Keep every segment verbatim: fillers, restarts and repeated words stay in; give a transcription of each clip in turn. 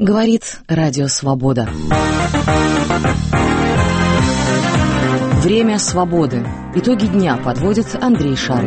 Говорит Радио Свобода. Время свободы. Итоги дня подводит Андрей Шарий.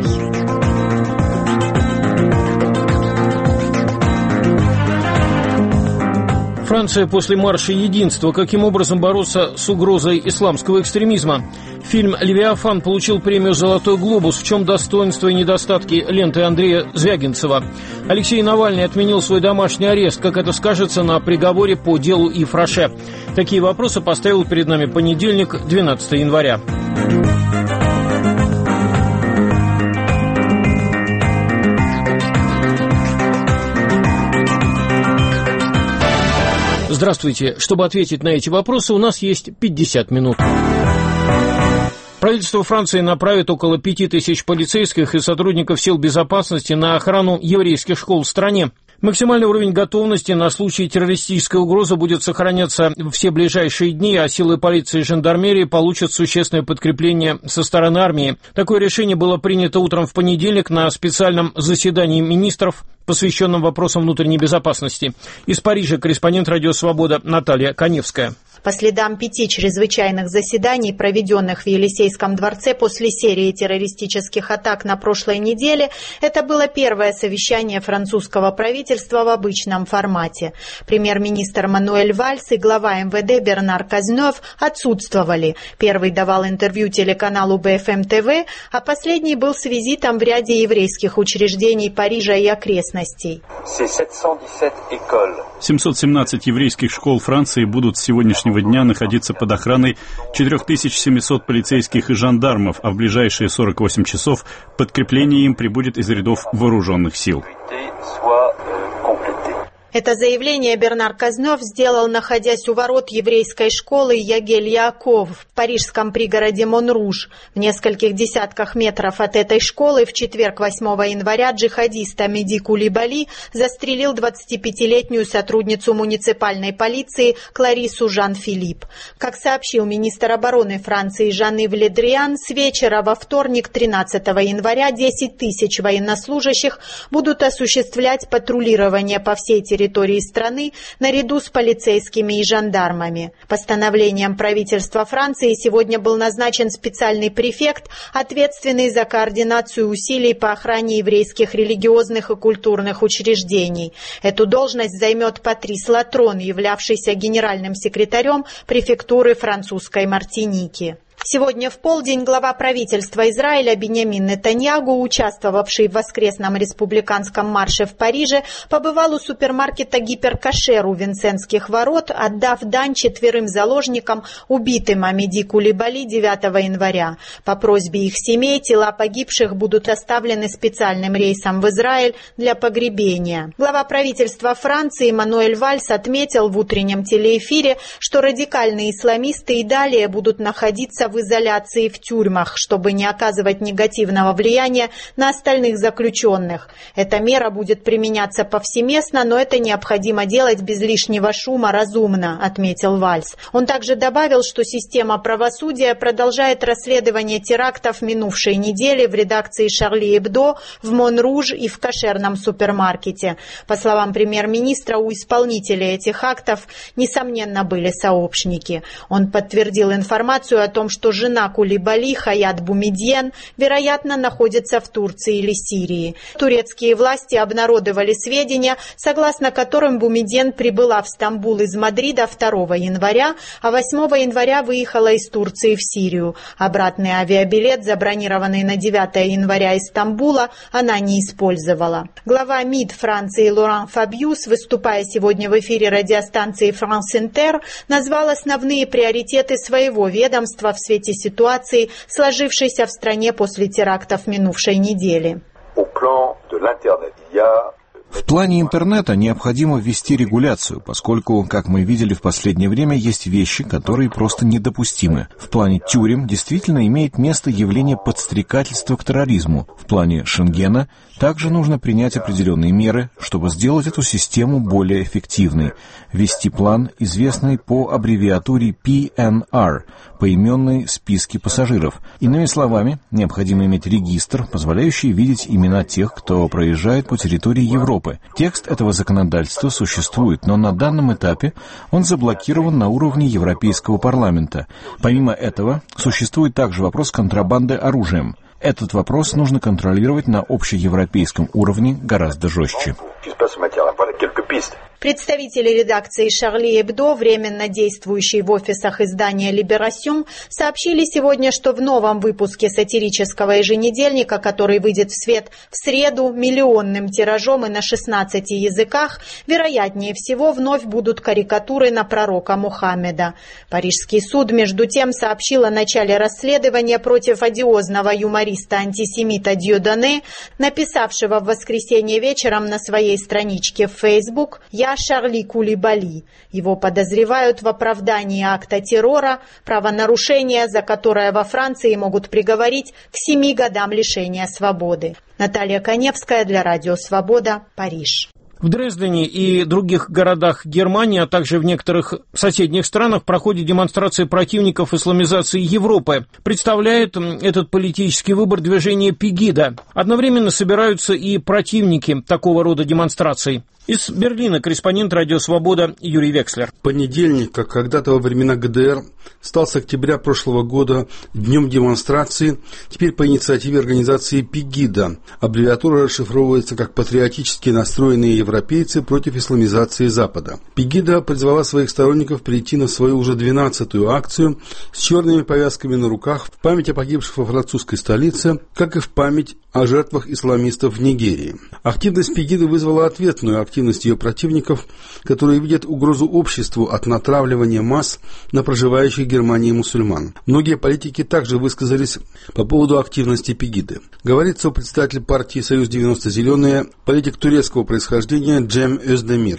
Франция после марша единства. Каким образом бороться с угрозой исламского экстремизма? Фильм «Левиафан» получил премию «Золотой глобус». В чем достоинства и недостатки ленты Андрея Звягинцева? Алексей Навальный отменил свой домашний арест. Как это скажется на приговоре по делу Ив Роше? Такие вопросы поставил перед нами понедельник, двенадцатого января. Здравствуйте. Чтобы ответить на эти вопросы, у нас есть пятьдесят минут. Правительство Франции направит около пяти тысяч полицейских и сотрудников сил безопасности на охрану еврейских школ в стране. Максимальный уровень готовности на случай террористической угрозы будет сохраняться все ближайшие дни, а силы полиции и жандармерии получат существенное подкрепление со стороны армии. Такое решение было принято утром в понедельник на специальном заседании министров, посвященном вопросам внутренней безопасности. Из Парижа корреспондент «Радио Свобода» Наталья Коневская. По следам пяти чрезвычайных заседаний, проведенных в Елисейском дворце после серии террористических атак на прошлой неделе, это было первое совещание французского правительства в обычном формате. Премьер-министр Мануэль Вальс и глава эм вэ дэ Бернар Казнёв отсутствовали. Первый давал интервью телеканалу бэ эф эм тэ вэ, а последний был с визитом в ряде еврейских учреждений Парижа и окрестностей. семьсот семнадцать еврейских школ Франции будут с сегодняшнего дня находиться под охраной четыре тысячи семьсот полицейских и жандармов, а в ближайшие сорок восемь часов подкрепление им прибудет из рядов вооруженных сил. Это заявление Бернар Казнёв сделал, находясь у ворот еврейской школы Ягель-Яаков в парижском пригороде Монруж. В нескольких десятках метров от этой школы в четверг, восьмого января, джихадист Амиди Кулибали застрелил двадцатипятилетнюю сотрудницу муниципальной полиции Кларису Жан-Филипп. Как сообщил министр обороны Франции Жан-Ив Ле Дриан, с вечера во вторник, тринадцатого января, десять тысяч военнослужащих будут осуществлять патрулирование по всей территории территории страны наряду с полицейскими и жандармами. Постановлением правительства Франции сегодня был назначен специальный префект, ответственный за координацию усилий по охране еврейских религиозных и культурных учреждений. Эту должность займет Патрис Латрон, являвшийся генеральным секретарем префектуры французской Мартиники. Сегодня в полдень глава правительства Израиля Биньямин Нетаньягу, участвовавший в воскресном республиканском марше в Париже, побывал у супермаркета «Гиперкашер» у Винсентских ворот, отдав дань четверым заложникам, убитым Амиди Кулибали девятого января. По просьбе их семей тела погибших будут доставлены специальным рейсом в Израиль для погребения. Глава правительства Франции Мануэль Вальс отметил в утреннем телеэфире, что радикальные исламисты и далее будут находиться в в изоляции в тюрьмах, чтобы не оказывать негативного влияния на остальных заключенных. Эта мера будет применяться повсеместно, но это необходимо делать без лишнего шума, разумно, отметил Вальс. Он также добавил, что система правосудия продолжает расследование терактов минувшей недели в редакции «Шарли Эбдо», в Монруж и в кошерном супермаркете. По словам премьер-министра, у исполнителей этих актов, несомненно, были сообщники. Он подтвердил информацию о том, что жена Кулибали, Хаят Бумидьен, вероятно, находится в Турции или Сирии. Турецкие власти обнародовали сведения, согласно которым Бумидьен прибыла в Стамбул из Мадрида второго января, а восьмого января выехала из Турции в Сирию. Обратный авиабилет, забронированный на девятое января из Стамбула, она не использовала. Глава МИД Франции Лоран Фабьюс, выступая сегодня в эфире радиостанции «France Inter», назвал основные приоритеты своего ведомства в свете ситуации, сложившейся в стране после терактов минувшей недели. В плане интернета необходимо ввести регуляцию, поскольку, как мы видели в последнее время, есть вещи, которые просто недопустимы. В плане тюрем действительно имеет место явление подстрекательства к терроризму. В плане Шенгена также нужно принять определенные меры, чтобы сделать эту систему более эффективной. Ввести план, известный по аббревиатуре пи эн ар, поименные списки пассажиров. Иными словами, необходимо иметь регистр, позволяющий видеть имена тех, кто проезжает по территории Европы. Европы. Текст этого законодательства существует, но на данном этапе он заблокирован на уровне Европейского парламента. Помимо этого, существует также вопрос контрабанды оружием. Этот вопрос нужно контролировать на общеевропейском уровне гораздо жестче. Представители редакции «Шарли Эбдо», временно действующие в офисах издания «Либерасьон», сообщили сегодня, что в новом выпуске сатирического еженедельника, который выйдет в свет в среду миллионным тиражом и на шестнадцати языках, вероятнее всего вновь будут карикатуры на пророка Мухаммеда. Парижский суд, между тем, сообщил о начале расследования против одиозного юмориста-антисемита Дьюдоне, написавшего в воскресенье вечером на своей страничке в Facebook «Я Шарли Кулибали». Его подозревают в оправдании акта террора, правонарушения, за которое во Франции могут приговорить к семи годам лишения свободы. Наталья Коневская для Радио Свобода, Париж. В Дрездене и других городах Германии, а также в некоторых соседних странах проходят демонстрации противников исламизации Европы. Представляет этот политический выбор движение Пегида. Одновременно собираются и противники такого рода демонстраций. Из Берлина корреспондент «Радио Свобода» Юрий Векслер. Понедельник, как когда-то во времена ГДР, стал с октября прошлого года днем демонстрации, теперь по инициативе организации Пегида. Аббревиатура расшифровывается как «Патриотически настроенные европейцы против исламизации Запада». Пегида призвала своих сторонников прийти на свою уже двенадцатую акцию с черными повязками на руках в память о погибших во французской столице, как и в память о жертвах исламистов в Нигерии. Активность Пегиды вызвала ответную активность ее противников, которые видят угрозу обществу от натравливания масс на проживающих в Германии мусульман. Многие политики также высказались по поводу активности Пегиды. Говорится о представителе партии «Союз девяносто зеленые», политик турецкого происхождения Джем Özdemir.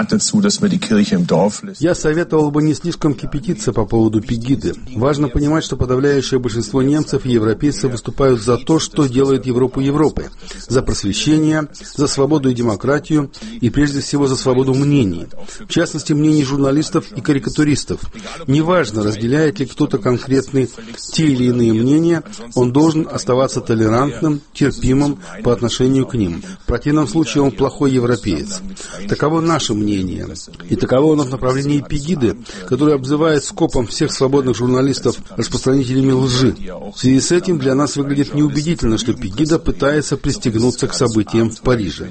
Я советовал бы не слишком кипятиться по поводу Пегиды. Важно понимать, что подавляющее большинство немцев и европейцев выступают за то, что делает Европу Европой, за просвещение, за свободу и демократию и прежде всего за свободу мнений, в частности мнений журналистов и карикатуристов. Неважно, разделяет ли кто-то конкретные те или иные мнения, он должен оставаться толерантным, терпимым по отношению к ним. В противном случае он плохой европеец. Таково наше мнение. И таково оно в направлении Пегиды, который обзывает скопом всех свободных журналистов распространителями лжи. В связи с этим для нас выглядит неубедительно, что Пегида пытается пристегнуться к событиям в Париже.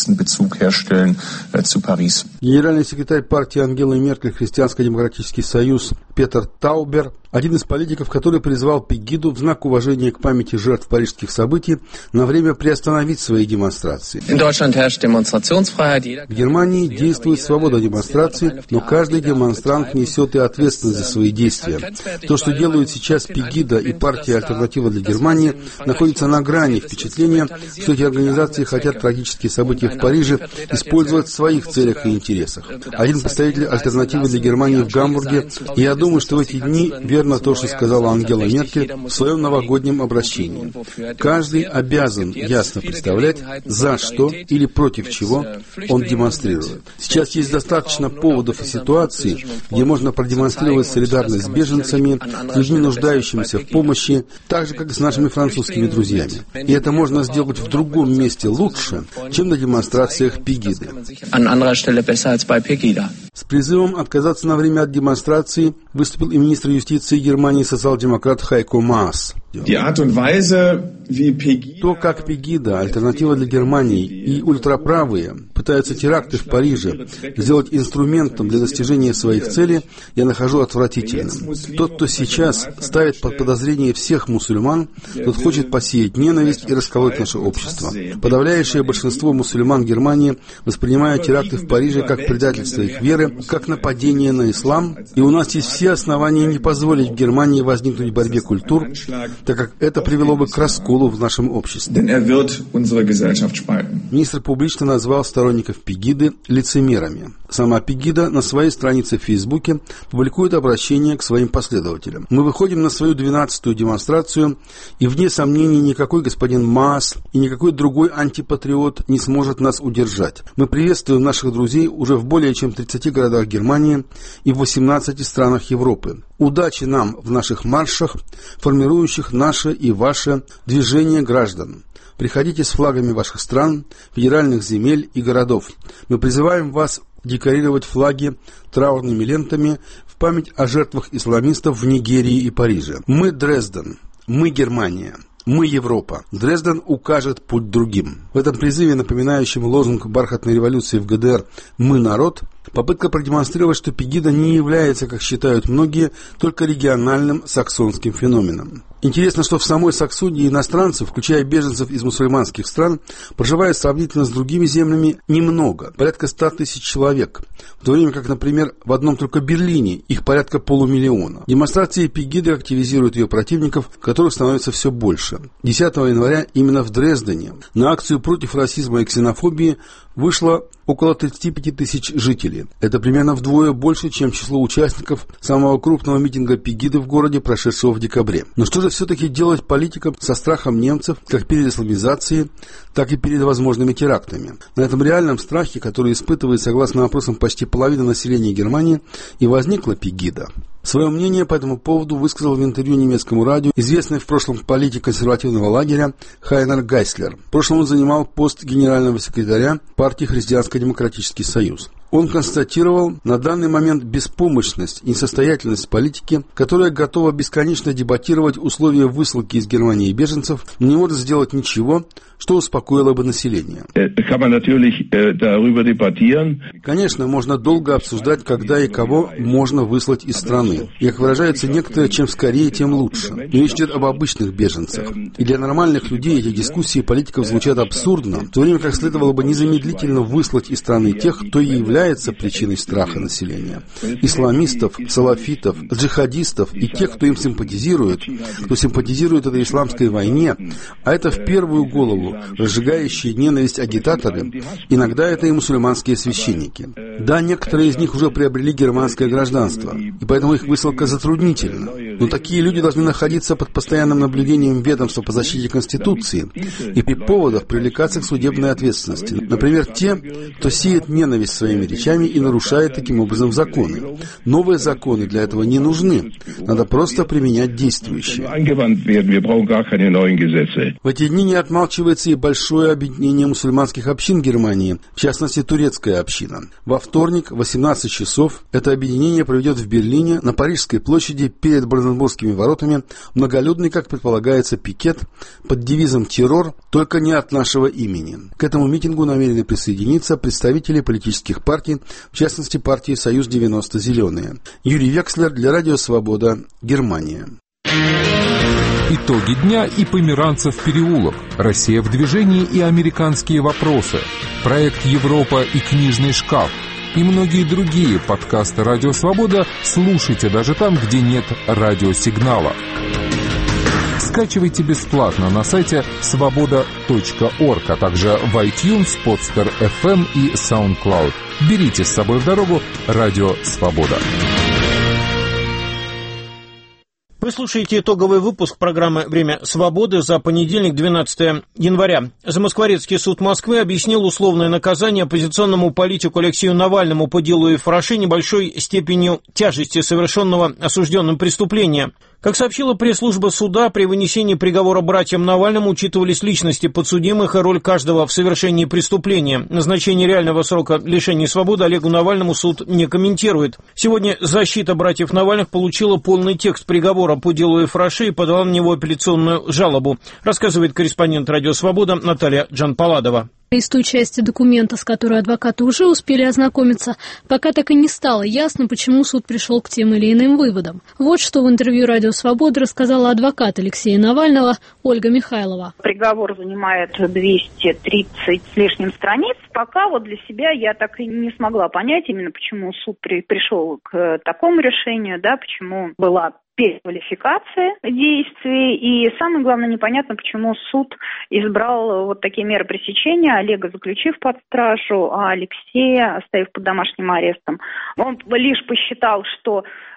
Генеральный секретарь партии Ангелы Меркель «Христианско-демократический союз» Петер Таубер, один из политиков, который призвал Пегиду в знак уважения к памяти жертв парижских событий на время приостановить свои демонстрации. В Германии действует свобода демонстрации, но каждый демонстрант несет и ответственность за свои действия. То, что делают сейчас Пегида и партия «Альтернатива для Германии», находится на грани впечатления, что эти организации хотят трагические события в Париже использовать в своих целях и интересах. Один представитель «Альтернативы для Германии» в Гамбурге, и я думаю, что в эти дни верно то, что сказала Ангела Меркель в своем новогоднем обращении. Каждый обязан ясно представлять, за что или против чего он демонстрирует. Сейчас есть достаточно поводов и ситуаций, где можно продемонстрировать солидарность с беженцами, с людьми, нуждающимися в помощи, так же, как и с нашими французскими друзьями. И это можно сделать в другом месте лучше, чем на демонстрациях Пегиды. С призывом отказаться на время от демонстрации выступил и министр юстиции Германии социал-демократ Хайко Маас. То, как Пегида, «Альтернатива для Германии» и ультраправые пытаются теракты в Париже сделать инструментом для достижения своих целей, я нахожу отвратительным. Тот, кто сейчас ставит под подозрение всех мусульман, тот хочет посеять ненависть и расколоть наше общество. Подавляющее большинство мусульман Германии воспринимают теракты в Париже как предательство их веры, как нападение на ислам, и у нас есть все основания не позволить в Германии возникнуть борьбе культур, так как это привело бы к расколу в нашем обществе. Министр публично назвал сторонников Пегиды лицемерами. Сама Пегида на своей странице в Фейсбуке публикует обращение к своим последователям. Мы выходим на свою двенадцатую демонстрацию, и вне сомнений никакой господин Маас и никакой другой антипатриот не сможет нас удержать. Мы приветствуем наших друзей уже в более чем тридцати городах Германии и в восемнадцати странах Европы. Удачи нам в наших маршах, формирующих во-первых, наше и ваше движение граждан. Приходите с флагами ваших стран, федеральных земель и городов. Мы призываем вас декорировать флаги траурными лентами в память о жертвах исламистов в Нигерии и Париже. Мы Дрезден, мы Германия. Мы Европа. Дрезден укажет путь другим. В этом призыве, напоминающем лозунг бархатной революции в ГДР «Мы народ», попытка продемонстрировать, что Пегида не является, как считают многие, только региональным саксонским феноменом. Интересно, что в самой Саксонии иностранцев, включая беженцев из мусульманских стран, проживает сравнительно с другими землями немного, порядка ста тысяч человек, в то время как, например, в одном только Берлине их порядка полумиллиона. Демонстрации Пегиды активизируют ее противников, которых становится все больше. десятого января именно в Дрездене на акцию против расизма и ксенофобии вышло около тридцати пяти тысяч жителей. Это примерно вдвое больше, чем число участников самого крупного митинга Пегиды в городе, прошедшего в декабре. Но что же все-таки делать политикам со страхом немцев, как перед исламизацией, так и перед возможными терактами? На этом реальном страхе, который испытывает, согласно опросам, почти половина населения Германии, и возникла Пегида. Свое мнение по этому поводу высказал в интервью немецкому радио известный в прошлом политик консервативного лагеря Хайнер Гайслер. В прошлом он занимал пост генерального секретаря партии Христианско-демократический союз. Он констатировал на данный момент беспомощность и несостоятельность политики, которая готова бесконечно дебатировать условия высылки из Германии беженцев, но не может сделать ничего, что успокоило бы население. Конечно, можно долго обсуждать, когда и кого можно выслать из страны. И, как выражаются некоторые, чем скорее, тем лучше. Но речь идет об обычных беженцах. И для нормальных людей эти дискуссии политиков звучат абсурдно, в то время как следовало бы незамедлительно выслать из страны тех, кто и является причиной страха населения. Исламистов, салафитов, джихадистов и тех, кто им симпатизирует, кто симпатизирует этой исламской войне, а это в первую голову разжигающие ненависть агитаторы, иногда это и мусульманские священники. Да, некоторые из них уже приобрели германское гражданство, и поэтому их высылка затруднительна. Но такие люди должны находиться под постоянным наблюдением ведомства по защите Конституции и при поводах привлекаться к судебной ответственности. Например, те, кто сеет ненависть своими речами и нарушает таким образом законы. Новые законы для этого не нужны. Надо просто применять действующие. В эти дни не отмалчивается и большое объединение мусульманских общин Германии, в частности, турецкая община. Во вторник в восемнадцать часов это объединение проведет в Берлине на Парижской площади перед Бранденбургскими воротами многолюдный, как предполагается, пикет под девизом «Террор, только не от нашего имени». К этому митингу намерены присоединиться представители политических партий, в частности, партии «Союз девяносто Зеленые». Юрий Векслер для Радио Свобода, Германия. Итоги дня и Померанцев переулок. Россия в движении и американские вопросы. Проект Европа и книжный шкаф. И многие другие подкасты Радио Свобода слушайте даже там, где нет радиосигнала. Скачивайте бесплатно на сайте свобода точка орг, а также в iTunes, Podster эф эм и SoundCloud. Берите с собой в дорогу Радио Свобода. Вы слушаете итоговый выпуск программы «Время свободы» за понедельник, двенадцатое января. Замоскворецкий суд Москвы объяснил условное наказание оппозиционному политику Алексею Навальному по делу Ефраши небольшой степенью тяжести совершенного осужденным преступления. Как сообщила пресс-служба суда, при вынесении приговора братьям Навальному учитывались личности подсудимых и роль каждого в совершении преступления. Назначение реального срока лишения свободы Олегу Навальному суд не комментирует. Сегодня защита братьев Навальных получила полный текст приговора по делу Ефраши и подала на него апелляционную жалобу, рассказывает корреспондент «Радио Свобода» Наталья Джанпаладова. Из той части документа, с которой адвокаты уже успели ознакомиться, пока так и не стало ясно, почему суд пришел к тем или иным выводам. Вот что в интервью «Радио Свобода» рассказала адвокат Алексея Навального Ольга Михайлова. Приговор занимает двести тридцать с лишним страниц. Пока вот для себя я так и не смогла понять, именно почему суд при, пришел к такому решению, да, почему была переквалификация действий. И самое главное, непонятно, почему суд избрал вот такие меры пресечения, Олега заключив под стражу, а Алексея оставив под домашним арестом. Он лишь посчитал, что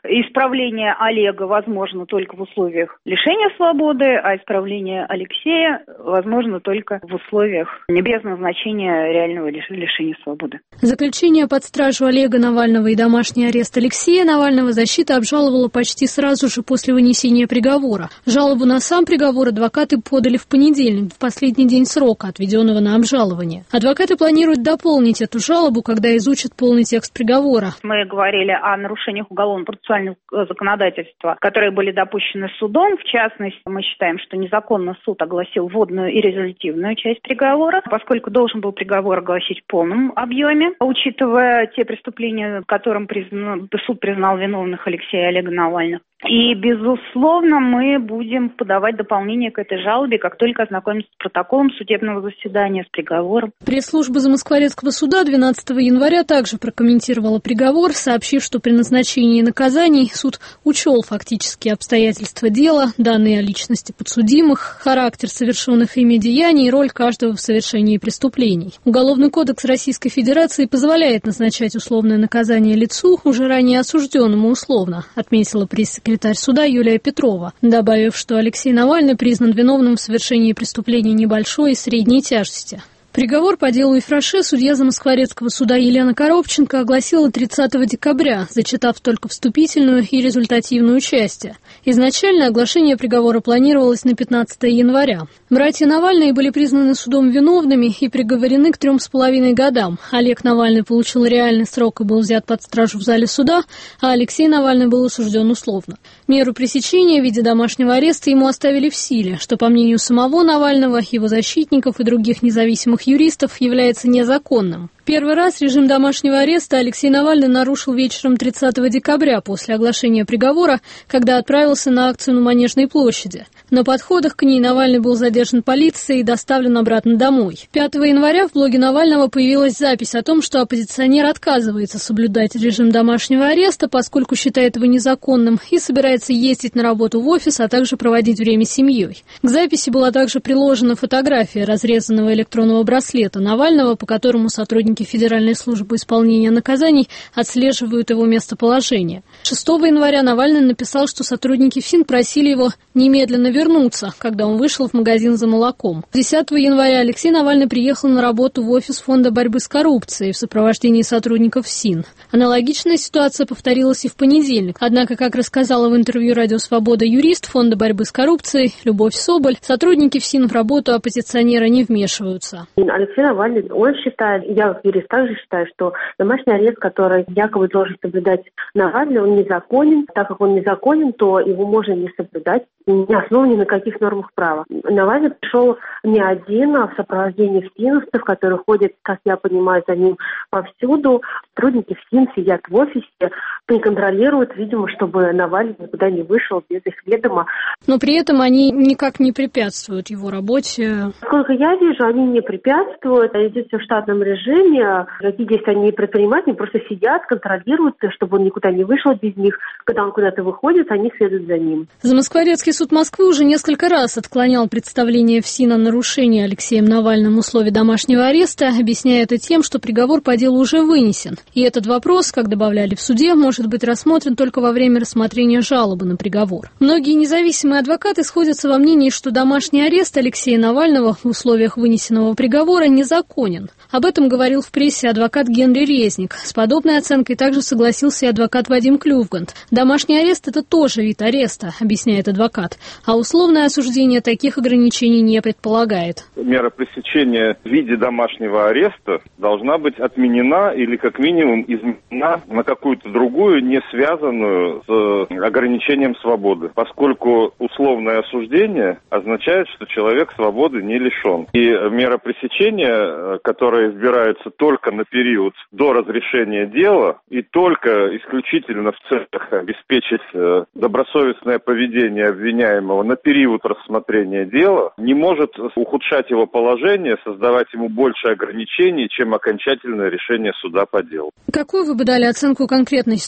исправление Олега возможно только в условиях лишения свободы, а исправление Алексея возможно только в условиях без назначения реального лишения свободы. Заключение под стражу Олега Навального и домашний арест Алексея Навального защита обжаловала почти сразу же после вынесения приговора. Жалобу на сам приговор адвокаты подали в понедельник, в последний день срока, отведенного на обжалование. Адвокаты планируют дополнить эту жалобу, когда изучат полный текст приговора. Мы говорили о нарушениях уголовно-процессуального законодательства, которые были допущены судом. В частности, мы считаем, что незаконно суд огласил вводную и резолютивную часть приговора, поскольку должен был приговор огласить в полном объеме, учитывая те преступления, которым признан, суд признал виновных Алексея и Олега Навальных. И, безусловно, мы будем подавать дополнение к этой жалобе, как только ознакомимся с протоколом судебного заседания, с приговором. Пресс-служба Замоскворецкого суда двенадцатого января также прокомментировала приговор, сообщив, что при назначении наказаний суд учел фактические обстоятельства дела, данные о личности подсудимых, характер совершенных ими деяний и роль каждого в совершении преступлений. Уголовный кодекс Российской Федерации позволяет назначать условное наказание лицу, уже ранее осужденному условно, отметила пресс-секретарь секретарь суда Юлия Петрова, добавив, что Алексей Навальный признан виновным в совершении преступлений небольшой и средней тяжести. Приговор по делу Ефраше судья Замоскворецкого суда Елена Коробченко огласила тридцатого декабря, зачитав только вступительную и результативную части. Изначально оглашение приговора планировалось на пятнадцатого января. Братья Навальные были признаны судом виновными и приговорены к трем с половиной годам. Олег Навальный получил реальный срок и был взят под стражу в зале суда, а Алексей Навальный был осужден условно. Меру пресечения в виде домашнего ареста ему оставили в силе, что, по мнению самого Навального, его защитников и других независимых юристов, является незаконным. Первый раз режим домашнего ареста Алексей Навальный нарушил вечером тридцатого декабря после оглашения приговора, когда отправился на акцию на Манежной площади. На подходах к ней Навальный был задержан полицией и доставлен обратно домой. пятого января в блоге Навального появилась запись о том, что оппозиционер отказывается соблюдать режим домашнего ареста, поскольку считает его незаконным, и собирается ездить на работу в офис, а также проводить время с семьей. К записи была также приложена фотография разрезанного электронного браслета Навального, по которому сотрудники Федеральной службы исполнения наказаний отслеживают его местоположение. шестого января Навальный написал, что сотрудники ФСИН просили его немедленно вернуться, когда он вышел в магазин за молоком. десятого января Алексей Навальный приехал на работу в офис Фонда борьбы с коррупцией в сопровождении сотрудников ФСИН. Аналогичная ситуация повторилась и в понедельник. Однако, как рассказала в интервью «Радио Свобода» юрист Фонда борьбы с коррупцией Любовь Соболь, сотрудники ФСИН в работу оппозиционера не вмешиваются. Алексей Я он считает, я как юрист также считаю, что домашний арест, который якобы должен соблюдать Навальный, он незаконен. Так как он незаконен, то его можно не соблюдать, не основан ни на каких нормах права. Навальный пришел не один, а в сопровождении ФСИНовцев, которые ходят, как я понимаю, за ним повсюду. Сотрудники ФСИН сидят в офисе и контролируют, видимо, чтобы Навальный никуда не вышел без их ведома. Но при этом они никак не препятствуют его работе. Насколько я вижу, они не препятствуют, идет все в штатном режиме. Какие действия они не предпринимают, они просто сидят, контролируют, чтобы он никуда не вышел без них. Когда он куда-то выходит, они следуют за ним. Замоскворецкий суд Москвы уже несколько раз отклонял представление ФСИН о нарушении Алексеем Навальным условий домашнего ареста, объясняя это тем, что приговор по делу уже вынесен. И этот вопрос, как добавляли в суде, может быть рассмотрен только во время рассмотрения жалобы на приговор. Многие независимые адвокаты сходятся во мнении, что домашний арест Алексея Навального в условиях вынесенного приговора незаконен. Об этом говорил в прессе адвокат Генри Резник. С подобной оценкой также согласился и адвокат Вадим Клювгант. Домашний арест – это тоже вид ареста, объясняет адвокат, а условное осуждение таких ограничений не предполагает. Мера пресечения в виде домашнего ареста должна быть отменена или как минимум изменена на какую-то другую, не связанную с ограничением свободы, поскольку условное осуждение означает, что человек свободы не лишен. И мера пресечения, которая избирается только на период до разрешения дела и только исключительно в целях обеспечить добросовестное поведение обвиняемого на период рассмотрения дела, не может ухудшать его положение, создавать ему больше ограничений, чем окончательное решение суда по делу. Какую вы бы дали оценку конкретной ситуации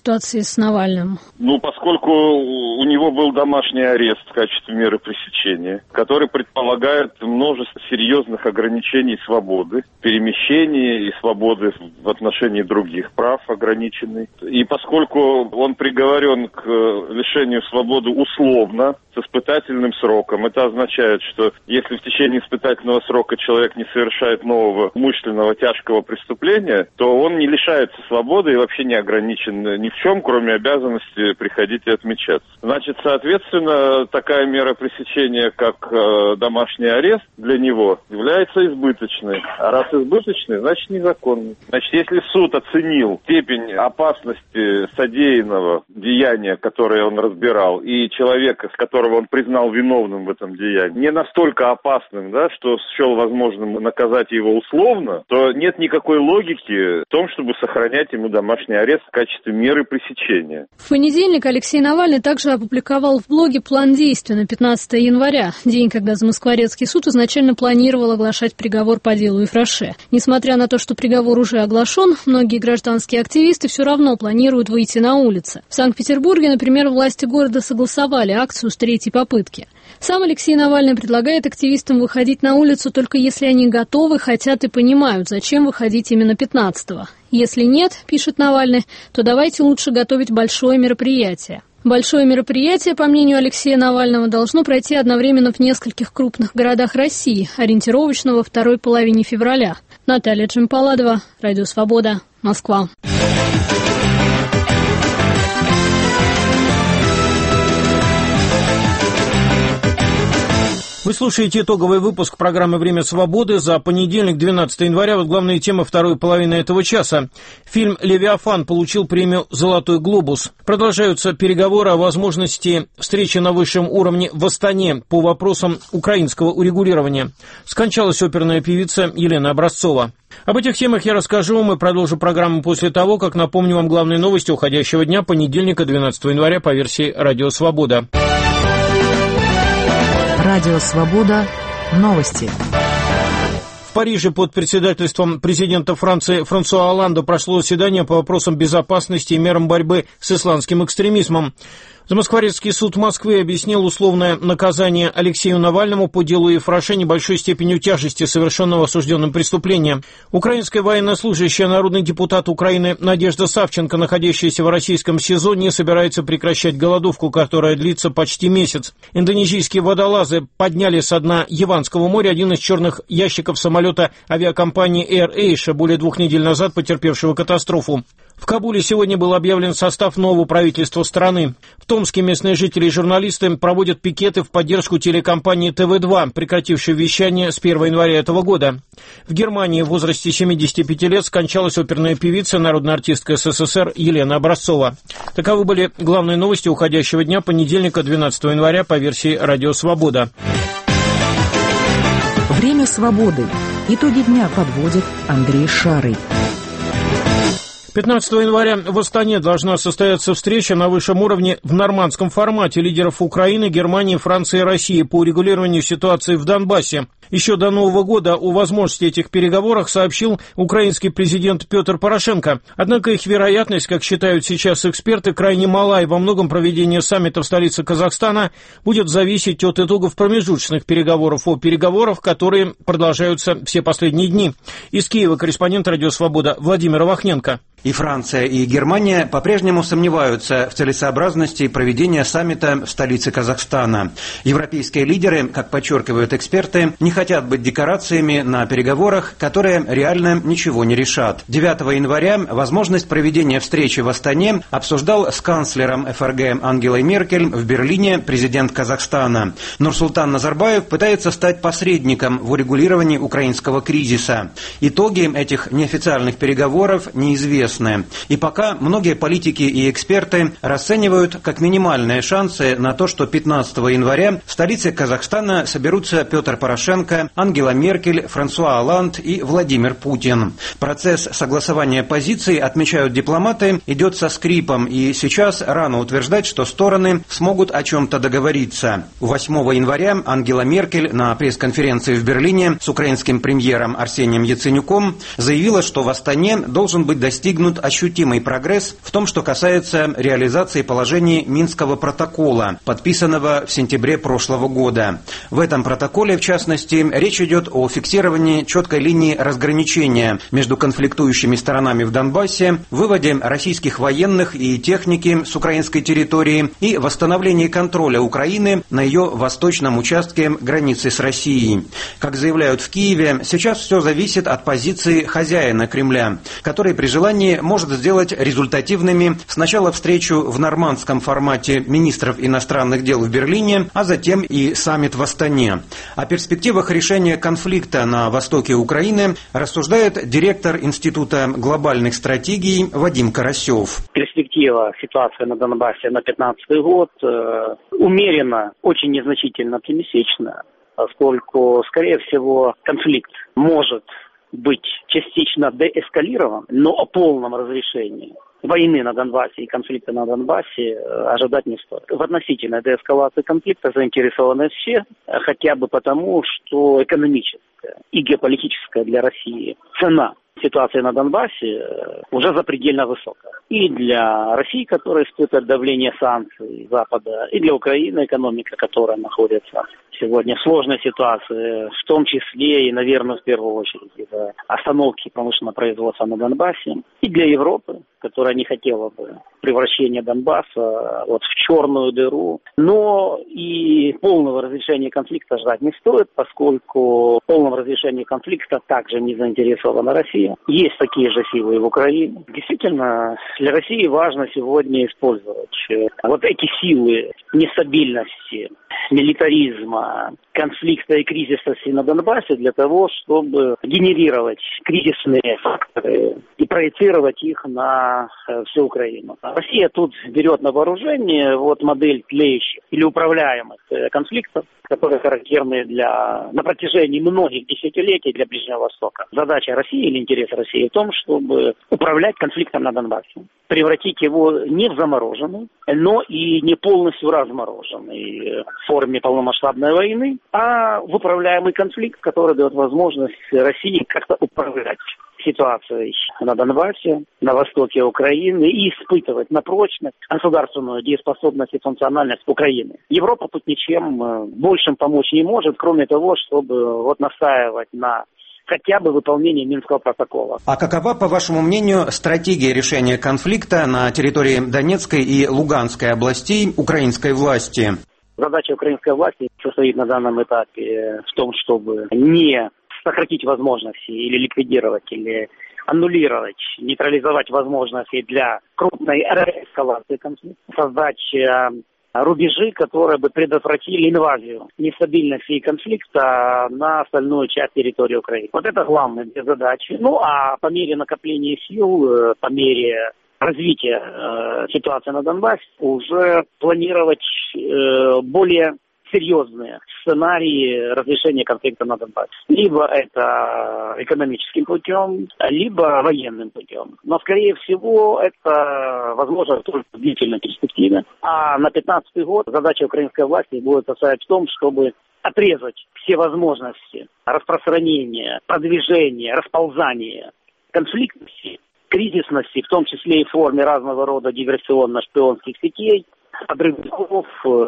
ситуации с Навальным? Ну, поскольку у него был домашний арест в качестве меры пресечения, который предполагает множество серьезных ограничений свободы, перемещений и свободы в отношении других прав ограниченной. И поскольку он приговорен к лишению свободы условно, с испытательным сроком, это означает, что если в течение испытательного срока человек не совершает нового умышленного тяжкого преступления, то он не лишается свободы и вообще не ограничен ни в чем, кроме обязанности приходить и отмечаться. Значит, соответственно, такая мера пресечения, как э, домашний арест, для него является избыточной. А раз избыточной, значит незаконной. Значит, если суд оценил степень опасности содеянного деяния, которое он разбирал, и человека, с которым он признал виновным в этом деянии, не настолько опасным, да, что счел возможным наказать его условно, то нет никакой логики в том, чтобы сохранять ему домашний арест в качестве меры пресечения. В понедельник Алексей Навальный также опубликовал в блоге план действий на пятнадцатое января, день, когда Замоскворецкий суд изначально планировал оглашать приговор по делу Ифраше. Несмотря на то, что приговор уже оглашен, многие гражданские активисты все равно планируют выйти на улицы. В Санкт-Петербурге, например, власти города согласовали акцию с третьей попытки. Сам Алексей Навальный предлагает активистам выходить на улицу только если они готовы, хотят и понимают, зачем выходить именно пятнадцатого. Если нет, пишет Навальный, то давайте лучше готовить большое мероприятие. Большое мероприятие, по мнению Алексея Навального, должно пройти одновременно в нескольких крупных городах России, ориентировочно во второй половине февраля. Наталья Джампаладова, Радио Свобода, Москва. Вы слушаете итоговый выпуск программы «Время свободы» за понедельник, двенадцатое января. Вот главные темы второй половины этого часа. Фильм «Левиафан» получил премию «Золотой глобус». Продолжаются переговоры о возможности встречи на высшем уровне в Астане по вопросам украинского урегулирования. Скончалась оперная певица Елена Образцова. Об этих темах я расскажу вам и продолжу программу после того, как напомню вам главные новости уходящего дня, понедельника, двенадцатого января, по версии «Радио Свобода». Радио Свобода. Новости. В Париже под председательством президента Франции Франсуа Олланда прошло заседание по вопросам безопасности и мерам борьбы с исламским экстремизмом. Замоскворецкий суд Москвы объяснил условное наказание Алексею Навальному по делу Ифраше небольшой степенью тяжести совершенного осужденным преступления. Украинская военнослужащая, народный депутат Украины Надежда Савченко, находящаяся в российском СИЗО, не собирается прекращать голодовку, которая длится почти месяц. Индонезийские водолазы подняли со дна Яванского моря один из черных ящиков самолета авиакомпании Air Asia, более двух недель назад потерпевшего катастрофу. В Кабуле сегодня был объявлен состав нового правительства страны. В Томске местные жители и журналисты проводят пикеты в поддержку телекомпании Тэ Вэ два, прекратившей вещание с первого января этого года. В Германии в возрасте семидесяти пяти лет скончалась оперная певица, народная артистка Эс Эс Эс Эр Елена Образцова. Таковы были главные новости уходящего дня, понедельника, двенадцатого января, по версии «Радио Свобода». Время свободы. Итоги дня подводит Андрей Шарый. пятнадцатого января в Астане должна состояться встреча на высшем уровне в нормандском формате лидеров Украины, Германии, Франции и России по урегулированию ситуации в Донбассе. Еще до Нового года о возможности этих переговоров сообщил украинский президент Петр Порошенко. Однако их вероятность, как считают сейчас эксперты, крайне мала, и во многом проведение саммита в столице Казахстана будет зависеть от итогов промежуточных переговоров о переговорах, которые продолжаются все последние дни. Из Киева корреспондент «Радио Свобода» Владимир Вахненко. И Франция, и Германия по-прежнему сомневаются в целесообразности проведения саммита в столице Казахстана. Европейские лидеры, как подчеркивают эксперты, не хотят быть декорациями на переговорах, которые реально ничего не решат. девятого января возможность проведения встречи в Астане обсуждал с канцлером Эф Эр Гэ Ангелой Меркель в Берлине президент Казахстана. Нурсултан Назарбаев пытается стать посредником в урегулировании украинского кризиса. Итоги этих неофициальных переговоров неизвестны. И пока многие политики и эксперты расценивают как минимальные шансы на то, что пятнадцатого января в столице Казахстана соберутся Петр Порошенко, Ангела Меркель, Франсуа Олланд и Владимир Путин. Процесс согласования позиций, отмечают дипломаты, идет со скрипом, и сейчас рано утверждать, что стороны смогут о чем-то договориться. восьмого января Ангела Меркель на пресс-конференции в Берлине с украинским премьером Арсением Яценюком заявила, что в Астане должен быть достигнут достигнут ощутимый прогресс в том, что касается реализации положений Минского протокола, подписанного в сентябре прошлого года. В этом протоколе, в частности, речь идет о фиксировании четкой линии разграничения между конфликтующими сторонами в Донбассе, выводе российских военных и техники с украинской территории и восстановлении контроля Украины на ее восточном участке границы с Россией. Как заявляют в Киеве, сейчас все зависит от позиции хозяина Кремля, который при желании может сделать результативными сначала встречу в нормандском формате министров иностранных дел в Берлине, а затем и саммит в Астане. О перспективах решения конфликта на востоке Украины рассуждает директор Института глобальных стратегий Вадим Карасев. Перспектива ситуации на Донбассе на пятнадцатый год э, умеренно, очень незначительно оптимистична, поскольку, скорее всего, конфликт может быть частично деэскалирован, но о полном разрешении войны на Донбассе и конфликта на Донбассе ожидать не стоит. В относительной деэскалации конфликта заинтересованы все, хотя бы потому, что экономическая и геополитическая для России цена ситуации на Донбассе уже запредельно высокая. И для России, которая испытывает давление санкций Запада, и для Украины, экономика, которая находится сегодня в сложной ситуации, в том числе и, наверное, в первую очередь из-за остановки промышленного производства на Донбассе, и для Европы, которая не хотела бы превращения Донбасса вот в черную дыру. Но и полного разрешения конфликта ждать не стоит, поскольку в полном разрешении конфликта также не заинтересована Россия. Есть такие же силы и в Украине. Действительно, для России важно сегодня использовать вот эти силы нестабильности, милитаризма, конфликта и кризисности на Донбассе для того, чтобы генерировать кризисные факторы и проецировать их на всю Украину. Россия тут берет на вооружение вот модель тлеющих или управляемых конфликтов, которые характерны для, на протяжении многих десятилетий для Ближнего Востока. Задача России или интерес России в том, чтобы управлять конфликтом на Донбассе, превратить его не в замороженный, но и не полностью размороженный в форме полномасштабной войны, а в управляемый конфликт, который дает возможность России как-то управлять ситуацией на Донбассе, на востоке Украины и испытывать на прочность государственную дееспособность и функциональность Украины. Европа тут ничем большим помочь не может, кроме того, чтобы вот настаивать на хотя бы выполнении Минского протокола. А какова, по вашему мнению, стратегия решения конфликта на территории Донецкой и Луганской областей украинской власти? Задача украинской власти состоит на данном этапе в том, чтобы не сократить возможности или ликвидировать, или аннулировать, нейтрализовать возможности для крупной эскалации конфликта, создать рубежи, которые бы предотвратили инвазию нестабильности и конфликта на остальную часть территории Украины. Вот это главные две задачи. Ну а по мере накопления сил, по мере развития э, ситуации на Донбассе уже планировать э, более серьезные сценарии разрешения конфликта на Донбассе. Либо это экономическим путем, либо военным путем. Но, скорее всего, это возможно только в длительной перспективе. А на пятнадцатый год задача украинской власти будет состоять в том, чтобы отрезать все возможности распространения, продвижения, расползания конфликтности, кризисности, в том числе и в форме разного рода диверсионно-шпионских сетей, подрывников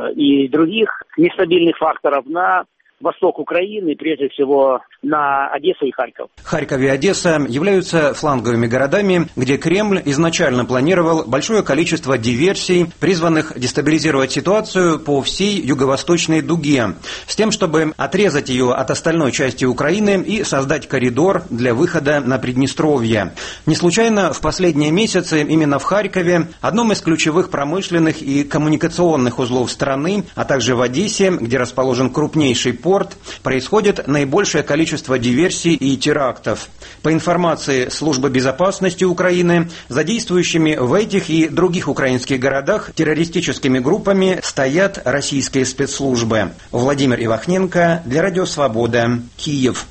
и других нестабильных факторов на восток Украины, прежде всего на Одессу и Харьков. Харьков и Одесса являются фланговыми городами, где Кремль изначально планировал большое количество диверсий, призванных дестабилизировать ситуацию по всей юго-восточной дуге, с тем, чтобы отрезать ее от остальной части Украины и создать коридор для выхода на Приднестровье. Не случайно в последние месяцы именно в Харькове, одном из ключевых промышленных и коммуникационных узлов страны, а также в Одессе, где расположен крупнейший порт, происходит наибольшее количество диверсий и терактов. По информации Службы безопасности Украины, задействующими в этих и других украинских городах террористическими группами стоят российские спецслужбы. Владимир Ивахненко для Радио Свобода, Киев.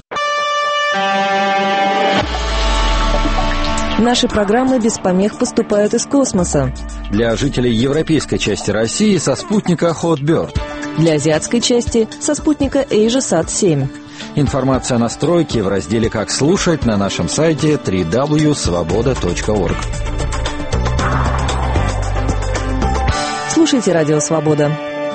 Наши программы без помех поступают из космоса. Для жителей европейской части России со спутника Hotbird. Для азиатской части со спутника AsiaSat семь. Информация о настройке в разделе «Как слушать» на нашем сайте дабл ю дабл ю дабл ю точка свобода точка орг. Слушайте «Радио Свобода».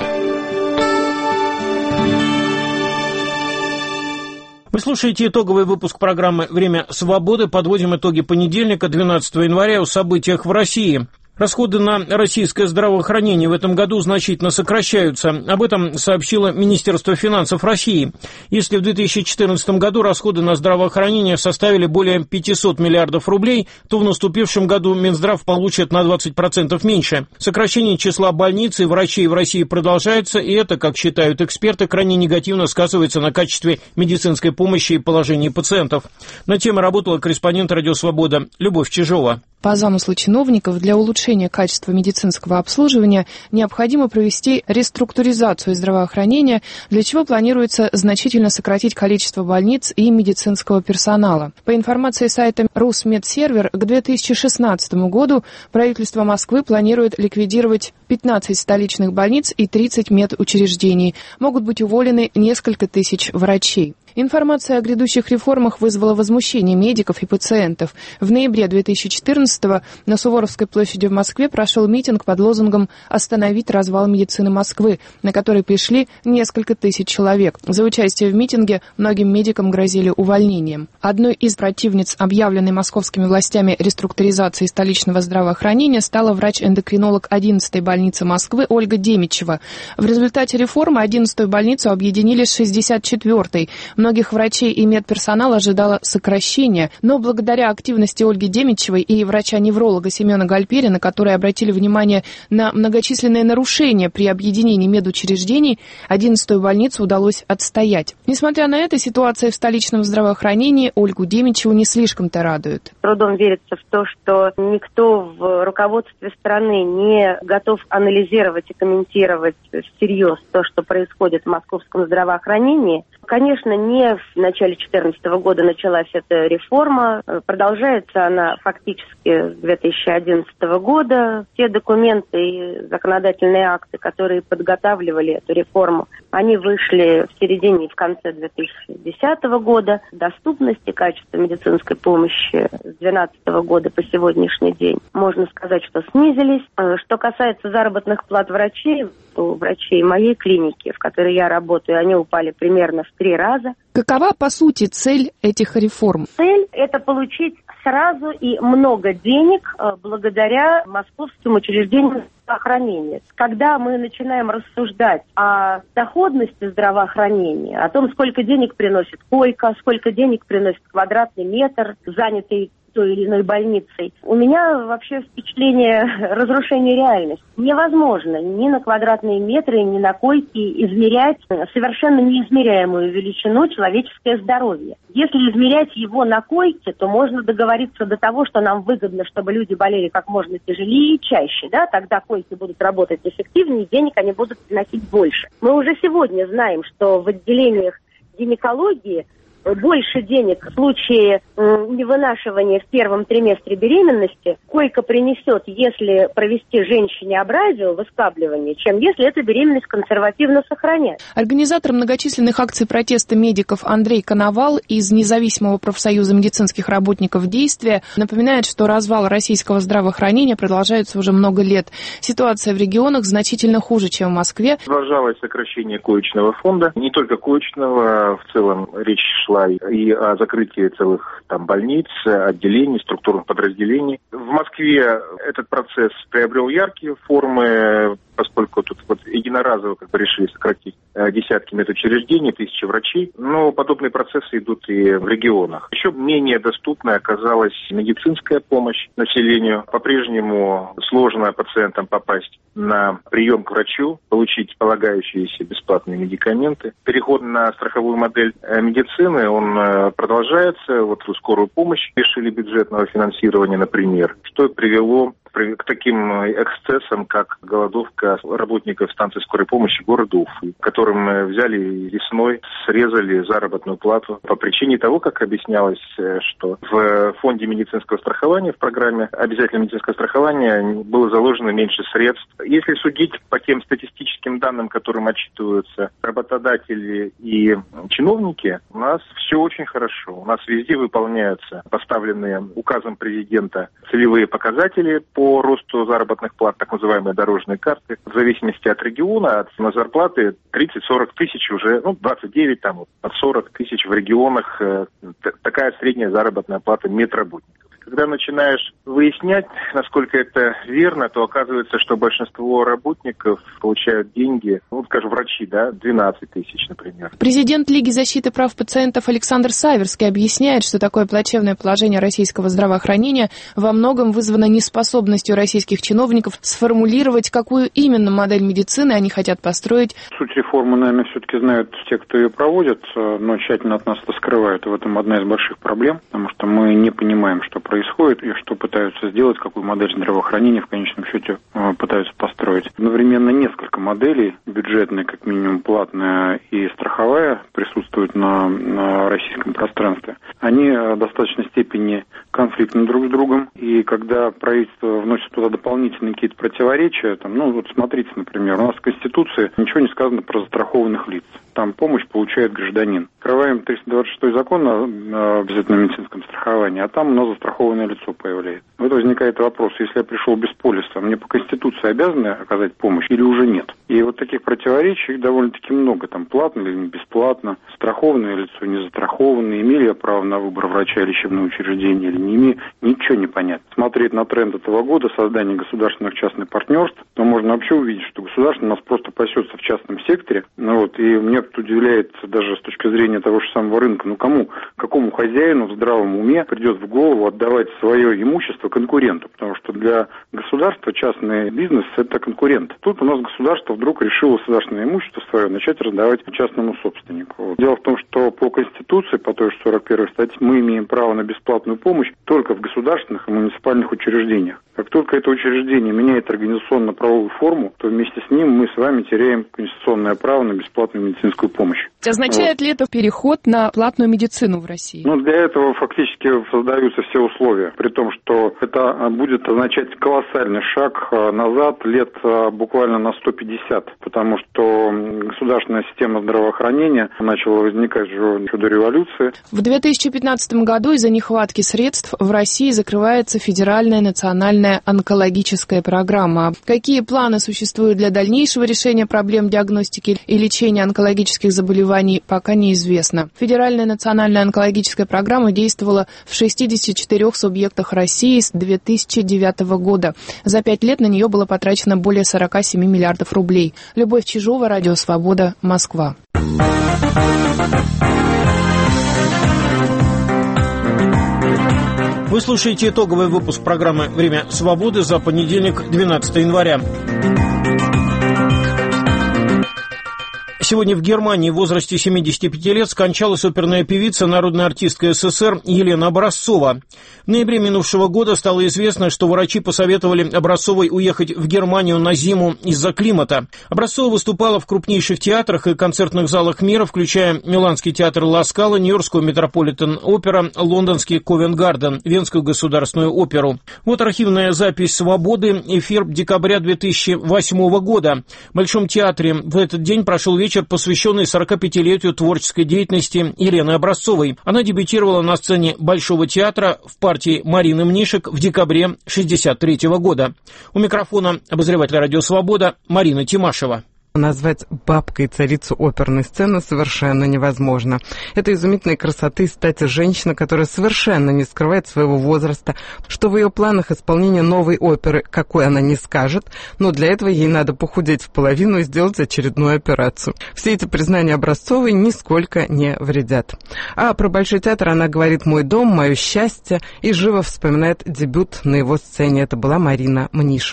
Вы слушаете итоговый выпуск программы «Время свободы». Подводим итоги понедельника, двенадцатого января, о событиях в России. Расходы на российское здравоохранение в этом году значительно сокращаются. Об этом сообщило Министерство финансов России. Если в две тысячи четырнадцатом году расходы на здравоохранение составили более пятьсот миллиардов рублей, то в наступившем году Минздрав получит на двадцать процентов меньше. Сокращение числа больниц и врачей в России продолжается, и это, как считают эксперты, крайне негативно сказывается на качестве медицинской помощи и положении пациентов. На тему работала корреспондент «Радио Свобода» Любовь Чижова. По замыслу чиновников, для улучшения качества медицинского обслуживания необходимо провести реструктуризацию здравоохранения, для чего планируется значительно сократить количество больниц и медицинского персонала. По информации сайта Русмедсервер, к две тысячи шестнадцатому году правительство Москвы планирует ликвидировать пятнадцать столичных больниц и тридцать медучреждений. Могут быть уволены несколько тысяч врачей. Информация о грядущих реформах вызвала возмущение медиков и пациентов. В ноябре две тысячи четырнадцатого на Суворовской площади в Москве прошел митинг под лозунгом «Остановить развал медицины Москвы», на который пришли несколько тысяч человек. За участие в митинге многим медикам грозили увольнением. Одной из противниц объявленной московскими властями реструктуризации столичного здравоохранения стала врач-эндокринолог одиннадцатой больницы Москвы Ольга Демичева. В результате реформы одиннадцатую больницу объединили с шестьдесят четвёртой. Многих врачей и медперсонал ожидало сокращения, но благодаря активности Ольги Демичевой и врача-невролога Семена Гальперина, которые обратили внимание на многочисленные нарушения при объединении медучреждений, одиннадцатую больницу удалось отстоять. Несмотря на это, ситуация в столичном здравоохранении Ольгу Демичеву не слишком-то радует. С трудом верится в то, что никто в руководстве страны не готов анализировать и комментировать всерьез то, что происходит в московском здравоохранении. Конечно, не в начале две тысячи четырнадцатого года началась эта реформа. Продолжается она фактически с две тысячи одиннадцатого года. Все документы и законодательные акты, которые подготавливали эту реформу, они вышли в середине и в конце две тысячи десятого года. Доступность и качество медицинской помощи с две тысячи двенадцатого года по сегодняшний день, можно сказать, что снизились. Что касается заработных плат врачей, у врачей моей клиники, в которой я работаю, они упали примерно в три раза. Какова, по сути, цель этих реформ? Цель – это получить сразу и много денег благодаря московским учреждениям здравоохранения. Когда мы начинаем рассуждать о доходности здравоохранения, о том, сколько денег приносит койка, сколько денег приносит квадратный метр, занятый той или иной больницей, у меня вообще впечатление разрушения реальности. Невозможно ни на квадратные метры, ни на койки измерять совершенно неизмеряемую величину человеческое здоровье. Если измерять его на койке, то можно договориться до того, что нам выгодно, чтобы люди болели как можно тяжелее и чаще, да, тогда койки будут работать эффективнее, денег они будут приносить больше. Мы уже сегодня знаем, что в отделениях гинекологии больше денег в случае невынашивания в первом триместре беременности койка принесет, если провести женщине абразию, выскабливание, чем если эту беременность консервативно сохранять. Организатор многочисленных акций протеста медиков Андрей Коновал из Независимого профсоюза медицинских работников «Действия» напоминает, что развал российского здравоохранения продолжается уже много лет. Ситуация в регионах значительно хуже, чем в Москве. Продолжалось сокращение коечного фонда. Не только коечного, в целом речь шла и о закрытии целых там больниц, отделений, структурных подразделений. В Москве этот процесс приобрел яркие формы, поскольку тут вот единоразово как бы решили сократить десятки медучреждений, тысячи врачей, но подобные процессы идут и в регионах. Еще менее доступной оказалась медицинская помощь населению. По-прежнему сложно пациентам попасть на прием к врачу, получить полагающиеся бесплатные медикаменты. Переход на страховую модель медицины, он продолжается. Вот в скорую помощь решили бюджетного финансирования, например, что привело к таким эксцессам, как голодовка работников станции скорой помощи города Уфы, которым взяли весной, срезали заработную плату по причине того, как объяснялось, что в фонде медицинского страхования, в программе обязательного медицинского страхования было заложено меньше средств. Если судить по тем статистическим данным, которым отчитываются работодатели и чиновники, у нас все очень хорошо. У нас везде выполняются поставленные указом президента целевые показатели по росту заработных плат, так называемые дорожные карты. В зависимости от региона, от на зарплаты тридцать-сорок тысяч уже, ну, двадцать девять, там, от сорок тысяч в регионах. Такая средняя заработная плата медработников. Когда начинаешь выяснять, насколько это верно, то оказывается, что большинство работников получают деньги, ну, скажем, врачи, да, двенадцать тысяч, например. Президент Лиги защиты прав пациентов Александр Саверский объясняет, что такое плачевное положение российского здравоохранения во многом вызвано неспособностью российских чиновников сформулировать, какую именно модель медицины они хотят построить. Суть реформы, наверное, все-таки знают те, кто ее проводит, но тщательно от нас это скрывают. И в этом одна из больших проблем, потому что мы не понимаем, что происходит и что пытаются сделать, какую модель здравоохранения в конечном счете пытаются построить. Одновременно несколько моделей, бюджетная, как минимум платная и страховая, присутствуют на, на российском пространстве. Они в достаточной степени конфликтны друг с другом, и когда правительство вносит туда дополнительные какие-то противоречия, там, ну вот смотрите, например, у нас в Конституции ничего не сказано про застрахованных лиц. Там помощь получает гражданин. Открываем триста двадцать шестой закон о обязательном медицинском страховании, а там у нас застрахованное лицо появляется. Вот возникает вопрос, если я пришел без полиса, мне по Конституции обязаны оказать помощь или уже нет? И вот таких противоречий довольно-таки много. Там платно или бесплатно, страхованное лицо, не застрахованное, имели я право на выбор врача лечебного учреждения или не имею, ничего не понятно. Смотреть на тренд этого года, создание государственных частных партнерств, то можно вообще увидеть, что государство у нас просто пасется в частном секторе. Ну вот, и мне удивляет даже с точки зрения того же самого рынка, ну кому, какому хозяину в здравом уме придет в голову отдавать свое имущество конкуренту, потому что для государства частный бизнес – это конкурент. Тут у нас государство вдруг решило государственное имущество свое начать раздавать частному собственнику. Вот. Дело в том, что по Конституции, по той же сорок первой статье, мы имеем право на бесплатную помощь только в государственных и муниципальных учреждениях. Как только это учреждение меняет организационно-правовую форму, то вместе с ним мы с вами теряем конституционное право на бесплатную медицинскую помощь. Означает вот. ли это переход на платную медицину в России? Ну, для этого фактически создаются все условия, при том, что это будет означать колоссальный шаг назад лет буквально на сто пятьдесят, потому что государственная система здравоохранения начала возникать уже до революции. В две тысячи пятнадцатом году из-за нехватки средств в России закрывается Федеральная национальная онкологическая программа. Какие планы существуют для дальнейшего решения проблем диагностики и лечения онкологических заболеваний, пока неизвестно. Федеральная национальная онкологическая программа действовала в шестидесяти четырёх субъектах России с две тысячи девятого года. За пять лет на нее было потрачено более сорок семь миллиардов рублей. Любовь Чижова, Радио Свобода, Москва. Вы слушаете итоговый выпуск программы «Время свободы» за понедельник, двенадцатого января. Сегодня в Германии в возрасте семидесяти пяти лет скончалась оперная певица, народная артистка СССР Елена Образцова. В ноябре минувшего года стало известно, что врачи посоветовали Образцовой уехать в Германию на зиму из-за климата. Образцова выступала в крупнейших театрах и концертных залах мира, включая Миланский театр Ла Скала, Нью-Йоркскую Метрополитен-опера, лондонский Ковент-Гарден, Венскую государственную оперу. Вот архивная запись «Свободы», эфир декабря две тысячи восьмого года. В Большом театре в этот день прошел вечер, посвященный сорокапятилетию творческой деятельности Елены Образцовой. Она дебютировала на сцене Большого театра в партии Марины Мнишек в декабре шестьдесят третьего года. У микрофона обозреватель «Радио Свобода» Марина Тимашева. Назвать бабкой царицу оперной сцены совершенно невозможно. Это изумительной красоты, кстати, женщина, которая совершенно не скрывает своего возраста, что в ее планах исполнение новой оперы, какой она не скажет, но для этого ей надо похудеть в половину и сделать очередную операцию. Все эти признания Образцовой нисколько не вредят. А про Большой театр она говорит «мой дом, мое счастье» и живо вспоминает дебют на его сцене. Это была Марина Мнишек.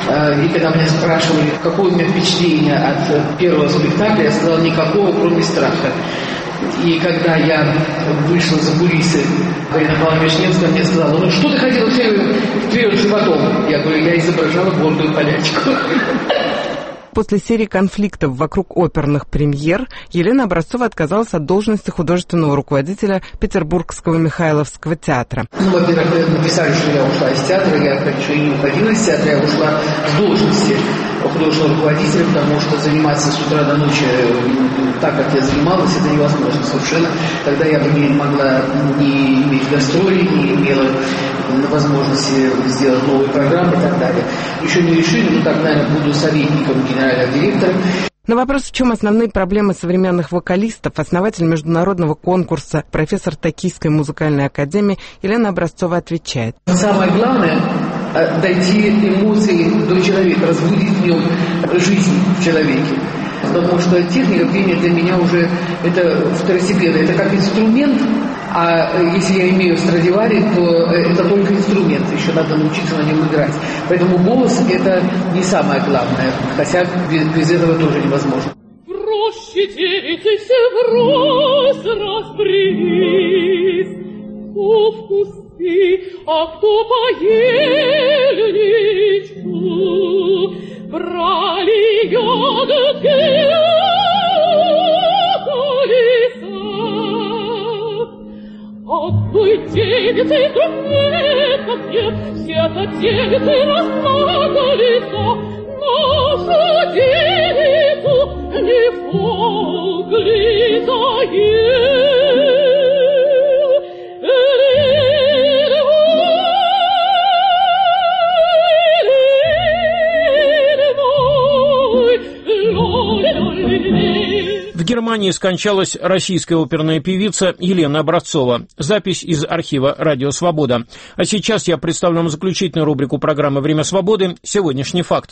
И когда меня спрашивали, какое у меня впечатление от первого спектакля, я сказала, никакого, кроме страха. И когда я вышла за кулисы, Галина Павловна Вишневская мне сказала, ну что ты ходила вперед животом? Я говорю, я изображала гордую полячку. После серии конфликтов вокруг оперных премьер Елена Образцова отказалась от должности художественного руководителя Петербургского Михайловского театра. Ну, во-первых, написали, что я ушла из театра, я, конечно, и не уходила из театра, я ушла с должности художественного руководителя, потому что заниматься с утра до ночи так, как я занималась, это невозможно совершенно. Тогда я бы не могла не иметь гастроли, не имела возможности сделать новые программы и так далее. Еще не решили, но так, наверное, буду советником генерального директора. На вопрос, в чем основные проблемы современных вокалистов, основатель международного конкурса, профессор Токийской музыкальной академии Елена Образцова отвечает. Самое главное – дойти эмоции до человека, разбудить в нем жизнь в человеке. Потому что техника пения для меня уже это второстепенно, это как инструмент, а если я имею Страдивари, то это только инструмент, еще надо научиться на нем играть. Поэтому голос это не самое главное, хотя без, без этого тоже невозможно. Расщедитесь врозь, разбрелись, кто вкусы, а кто по ельничку прольет Ой, девицы, вдруг нет, как нет, все-то девицы расплакались, нашу девицу не могли заесть. В Германии скончалась российская оперная певица Елена Образцова. Запись из архива «Радио Свобода». А сейчас я представлю вам заключительную рубрику программы «Время свободы. Сегодняшний факт».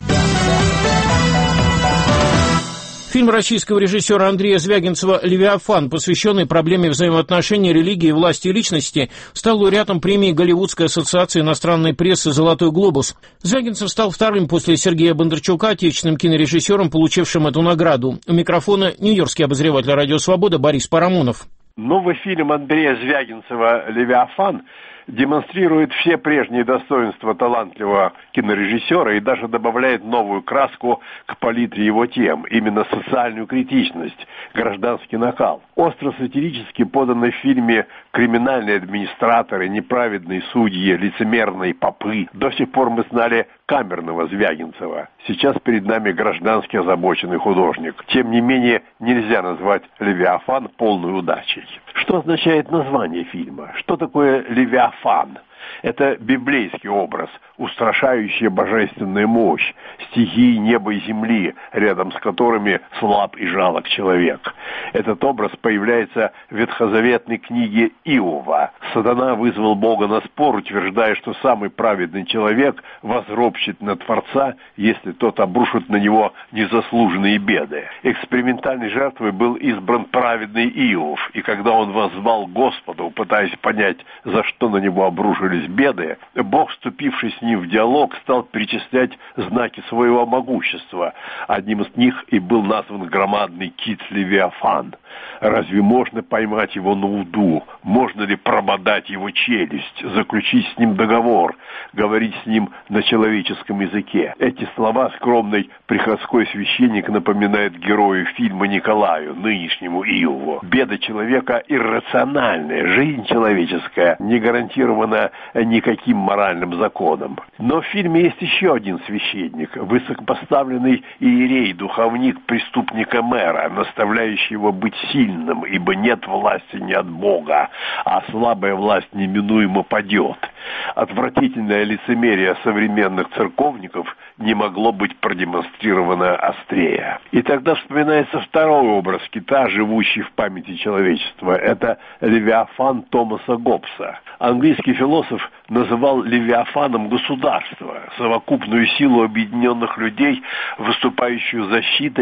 Фильм российского режиссера Андрея Звягинцева «Левиафан», посвященный проблеме взаимоотношений религии, власти и личности, стал лауреатом премии Голливудской ассоциации иностранной прессы «Золотой глобус». Звягинцев стал вторым после Сергея Бондарчука отечественным кинорежиссером, получившим эту награду. У микрофона нью-йоркский обозреватель «Радио Свобода» Борис Парамонов. Новый фильм Андрея Звягинцева «Левиафан» демонстрирует все прежние достоинства талантливого кинорежиссера и даже добавляет новую краску к палитре его тем, именно социальную критичность, гражданский накал. Остро-сатирически поданный в фильме криминальные администраторы, неправедные судьи, лицемерные попы. До сих пор мы знали камерного Звягинцева. Сейчас перед нами граждански озабоченный художник. Тем не менее, нельзя назвать «Левиафан» полной удачей. Что означает название фильма? Что такое «Левиафан»? Это библейский образ, устрашающая божественная мощь, стихии неба и земли, рядом с которыми слаб и жалок человек. Этот образ появляется в ветхозаветной книге Иова. Сатана вызвал Бога на спор, утверждая, что самый праведный человек возропщет на Творца, если тот обрушит на него незаслуженные беды. Экспериментальной жертвой был избран праведный Иов, и когда он воззвал Господу, пытаясь понять, за что на него обрушились беды, Бог, вступивший с ним в диалог, стал перечислять знаки своего могущества. Одним из них и был назван громадный кит Левиафан. Разве можно поймать его на уду? Можно ли прободать его челюсть, заключить с ним договор, говорить с ним на человеческом языке? Эти слова скромный приходской священник напоминает герою фильма Николаю, нынешнему Иову. Беда человека иррациональная, жизнь человеческая не гарантирована никаким моральным законом. Но в фильме есть еще один священник, высокопоставленный иерей, духовник преступника мэра, наставляющий его быть сильным, ибо нет власти не от Бога, а слабая власть неминуемо падет. Отвратительное лицемерие современных церковников не могло быть продемонстрировано острее. И тогда вспоминается второй образ кита, живущий в памяти человечества. Это Левиафан Томаса Гоббса. Английский философ называл Левиафаном государство, совокупную силу объединенных людей, выступающую защитой